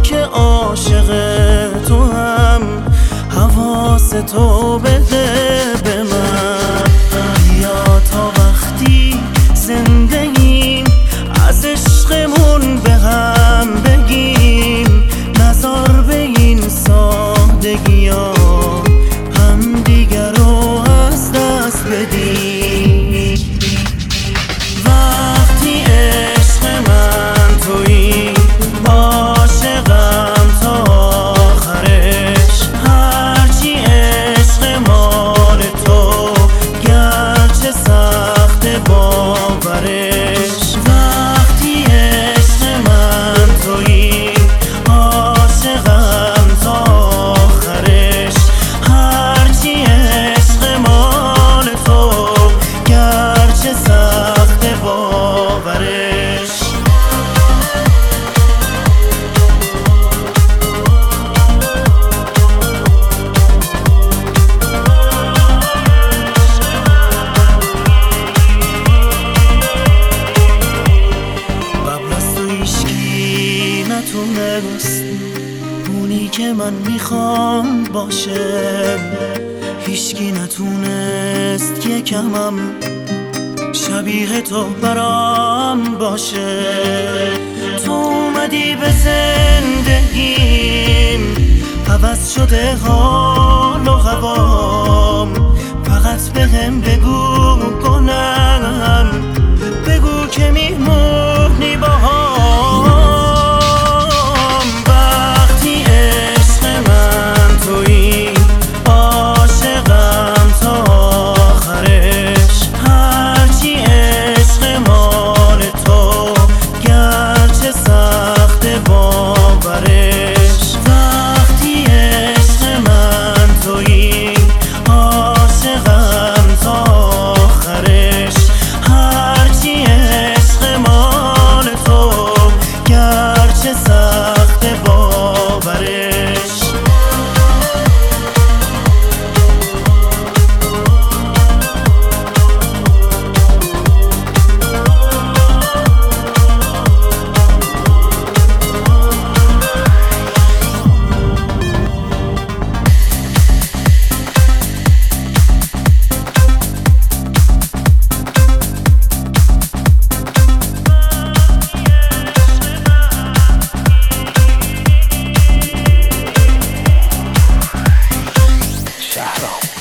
که عاشق تو هم حواس تو بده به من. بیا تا وقتی زنده ایم از عشقمون به هم بگیم، نزار به این سادگی ها هم دیگر رو از دست بدیم. وقتی عشق من تویی عاشقم تا آخرش، هرچی عشق مال تو گرچه سخت باورش. وقتی عشق من تویی عاشقم تا آخرش، هرچی عشق مال تو گرچه سخت باورش. نتونست اونی که من میخوام باشه، هیچکی نتونست یکمم شبیه تو برام باشه. تو اومدی به زندگیم، عوض شده حال و هوام. فقط بهم بگو گناهم، بگو که میمونی باهام. Shadow.